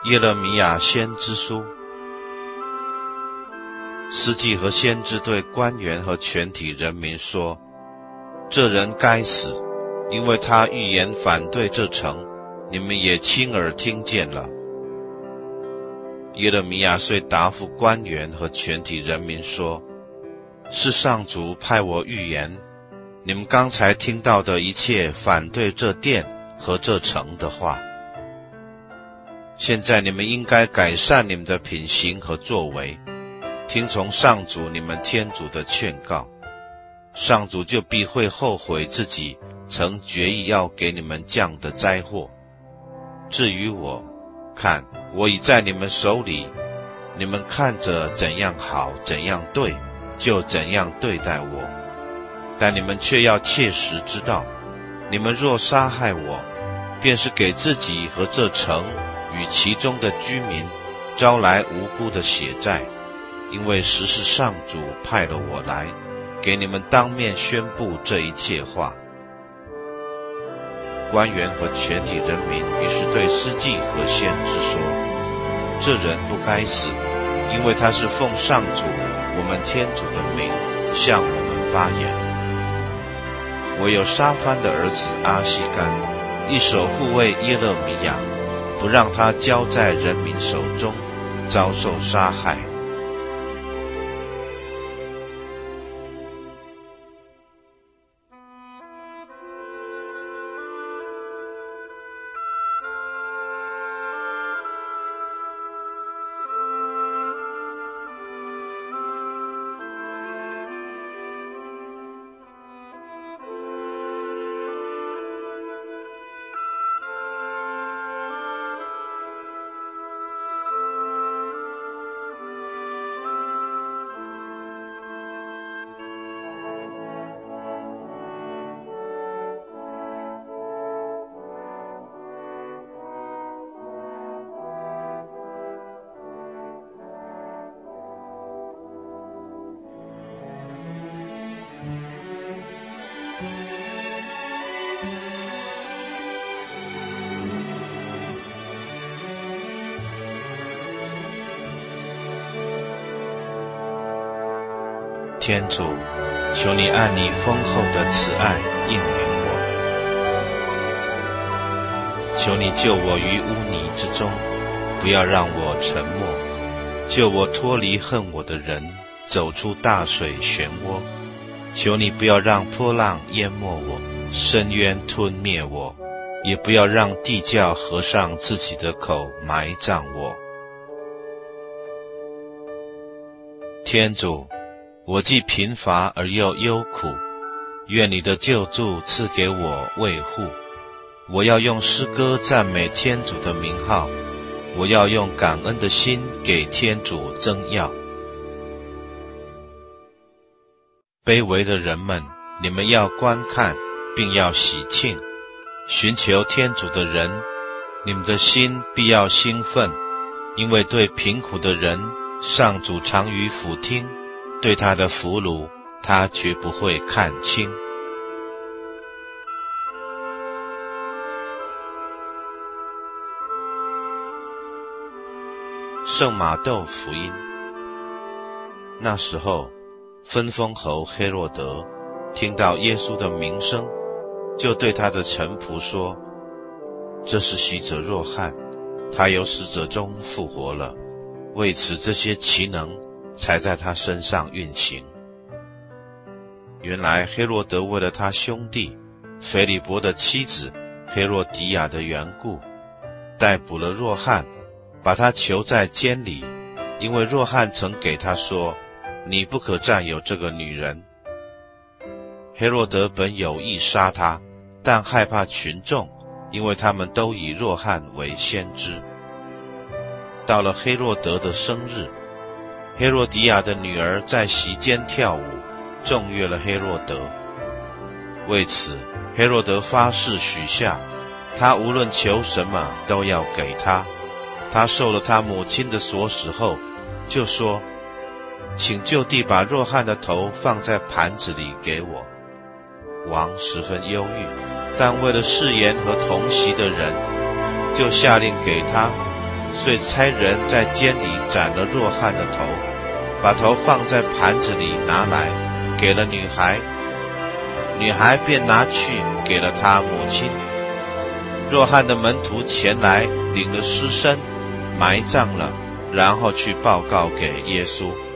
耶勒米亚先知书。司祭和先知对官员和全体人民说，这人该死，因为他预言反对这城，你们也亲耳听见了。耶勒米亚遂答复官员和全体人民说，是上主派我预言，你们刚才听到的一切反对这殿和这城的话。现在你们应该改善你们的品行和作为，听从上主你们天主的劝告，上主就必会后悔自己曾决意要给你们降的灾祸。至于我，看，我已在你们手里，你们看着怎样好怎样对，就怎样对待我。但你们却要切实知道，你们若杀害我，便是给自己和这城与其中的居民招来无辜的血债，因为实是上主派了我来，给你们当面宣布这一切话。官员和全体人民于是对司祭和先知说，这人不该死，因为他是奉上主我们天主的名向我们发言。唯有沙番的儿子阿西干一手护卫耶勒米亚，不让他交在人民手中，遭受杀害。天主，求你按你丰厚的慈爱应允我，求你救我于污泥之中，不要让我沉没，救我脱离恨我的人，走出大水漩涡。求你不要让波浪淹没我，深渊吞灭我，也不要让地窖合上自己的口埋葬我。天主，我既贫乏而又忧苦，愿你的救助赐给我慰护。我要用诗歌赞美天主的名号，我要用感恩的心给天主增耀。卑微的人们，你们要观看，并要喜庆。寻求天主的人，你们的心必要兴奋，因为对贫苦的人，上主常于俯听，对他的俘虏，他绝不会看轻。圣马窦福音。那时候，分封侯黑落德听到耶稣的名声，就对他的臣仆说，这是洗者若翰，他由死者中复活了，为此这些奇能才在他身上运行。原来黑落德为了他兄弟腓利伯的妻子黑落迪亚的缘故，逮捕了若翰，把他囚在监里，因为若翰曾给他说，你不可占有这个女人。黑落德本有意杀他，但害怕群众，因为他们都以若翰为先知。到了黑落德的生日，黑落迪亚的女儿在席间跳舞，中悦了黑落德。为此，黑落德发誓许下，他无论求什么都要给他。他受了他母亲的唆使后，就说，请就地把若翰的头放在盘子里给我。王十分忧郁，但为了誓言和同席的人，就下令给他， 遂差人在监里斩了若翰的头，把头放在盘子里拿来，给了女孩，女孩便拿去给了她母亲。若翰的门徒前来，领了尸身，埋葬了，然后去报告给耶稣。